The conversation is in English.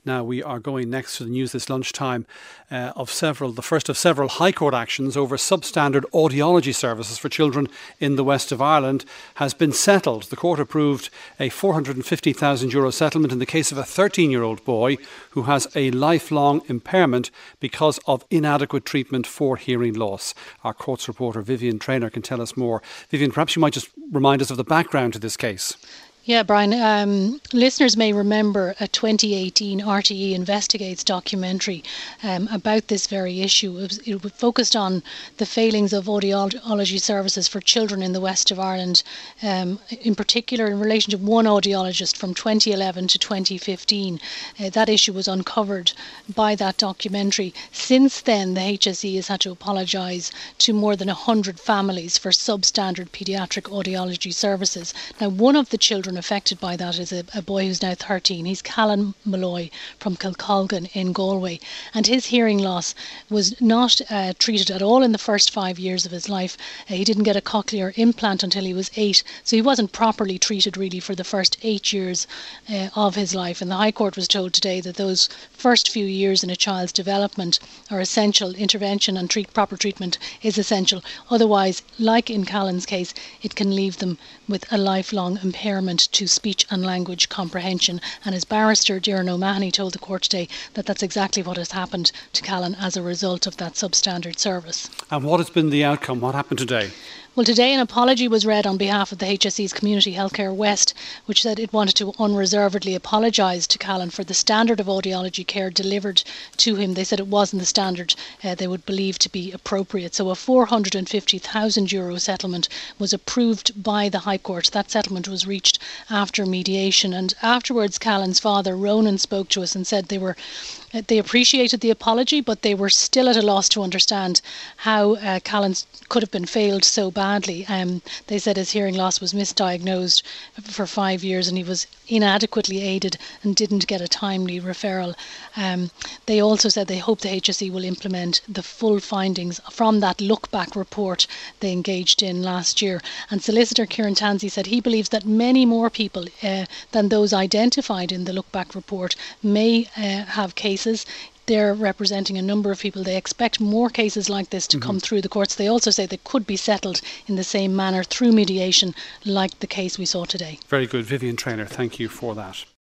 Now we are going next to the news this lunchtime the first of several High Court actions over substandard audiology services for children in the west of Ireland has been settled. The court approved a €450,000 settlement in the case of a 13-year-old boy who has a lifelong impairment because of inadequate treatment for hearing loss. Our courts reporter Vivian Traynor can tell us more. Vivian, perhaps you might just remind us of the background to this case. Yeah, Brian, listeners may remember a 2018 RTE Investigates documentary about this very issue. It focused on the failings of audiology services for children in the west of Ireland, in particular in relation to one audiologist from 2011 to 2015. That issue was uncovered by that documentary. Since then, the HSE has had to apologise to more than 100 families for substandard paediatric audiology services. Now, one of the children affected by that is a boy who's now 13. He's Callan Malloy from Kilcolgan in Galway, and his hearing loss was not treated at all in the first 5 years of his life. He didn't get a cochlear implant until he was 8, so he wasn't properly treated really for the first 8 years of his life. And the High Court was told today that those first few years in a child's development are essential. Intervention and proper treatment is essential. Otherwise, like in Callan's case, it can leave them with a lifelong impairment to speech and language comprehension. And as barrister Doireann O'Mahony told the court today, that's exactly what has happened to Callan as a result of that substandard service. And what has been the outcome? What happened today? Well, today an apology was read on behalf of the HSE's Community Healthcare West, which said it wanted to unreservedly apologise to Callan for the standard of audiology care delivered to him. They said it wasn't the standard they would believe to be appropriate. So a €450,000 settlement was approved by the High Court. That settlement was reached after mediation. And afterwards, Callan's father, Ronan, spoke to us and said they appreciated the apology, but they were still at a loss to understand how Callan could have been failed so badly. They said his hearing loss was misdiagnosed for 5 years and he was inadequately aided and didn't get a timely referral. They also said they hope the HSE will implement the full findings from that look-back report they engaged in last year. And Solicitor Kieran Tansey said he believes that many more people than those identified in the look-back report may have cases. They're representing a number of people. They expect more cases like this to come through the courts. They also say they could be settled in the same manner through mediation like the case we saw today. Very good. Vivian Traynor, thank you for that.